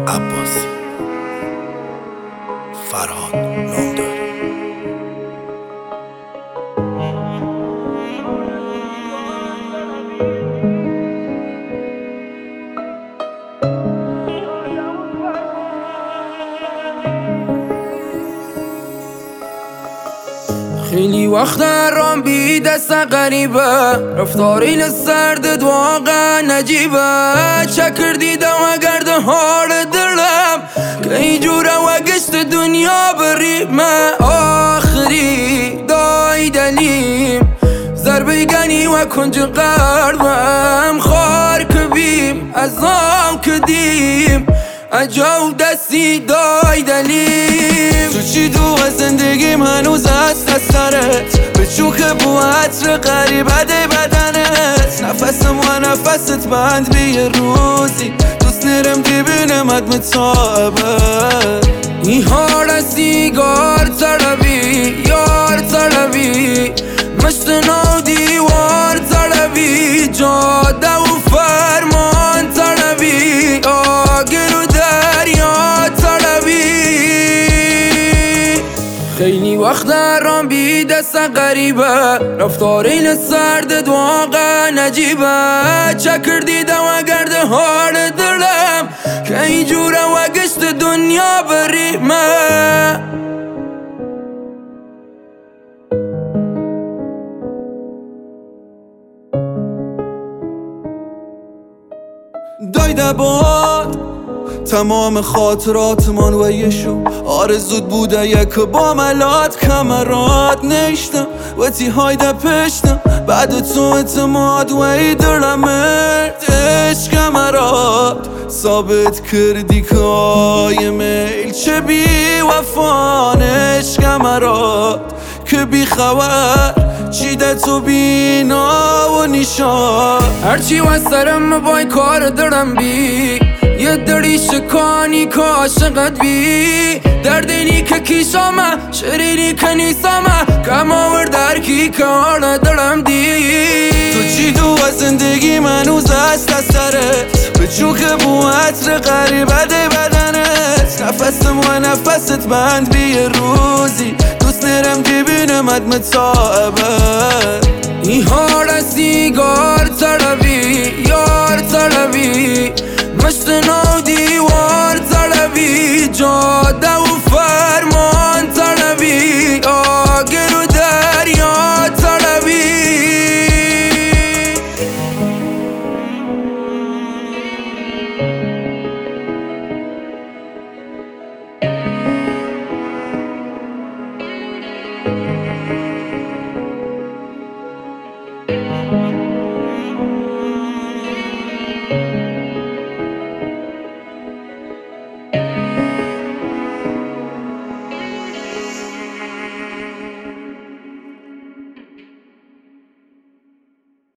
عباسی فرهاد نامداری. خیلی وقت رام بی دست غریبه رفتاری لسرد واقعا نجیبه چکر دیدم اگرده حال دلم که اینجوره و گشت دنیا بریمه آخری دای دلیم ضربه گنی و کنج قلبم خار کبیم از آم کدیم اجاو دستی دای دلیم تو چی دو از زندگیم هنوز هست از سرت به چوخ بو عطر قریبه دی بدنت نفسم و نفست بند بی یه روزی دوست نرم دی بینمت متابه این حال سیگار طلبی یار طلبی مشت نو دیوار طلبی جاده و فرمان طلبی آگر و دریا طلبی خیلی وقت رام بی دست غریبه رفتاری لسرد واقعا نجیبه چکر دیدم و گرد حال دلم که اینجوره و گشت دنیا بریمه دایده باد تمام خاطراتمان و یشو آرزود بوده یک با ملات کمرات نشتم و تی هایده پشتم بعد تو اعتماد و ای دلم مرد عشق مرات ثابت کردی که آی میل چه بی وفان عشق مرات که بی خبر چیده تو بینا و نشان هرچی و سرم بای کار دارم بی یه دری شکانی که عاشقت بی دردینی که کیشامه شریری که نیسامه کم آور درکی که حالا دارم دی تو چی دو از زندگی منوز هست از سرت به چوخ بو عطر قریبه دی بدنت نفسم و نفست بند بی یه روزی دوست نرم دی بینمت متابه این حال سیگار طلبی یار طلبی مشت نو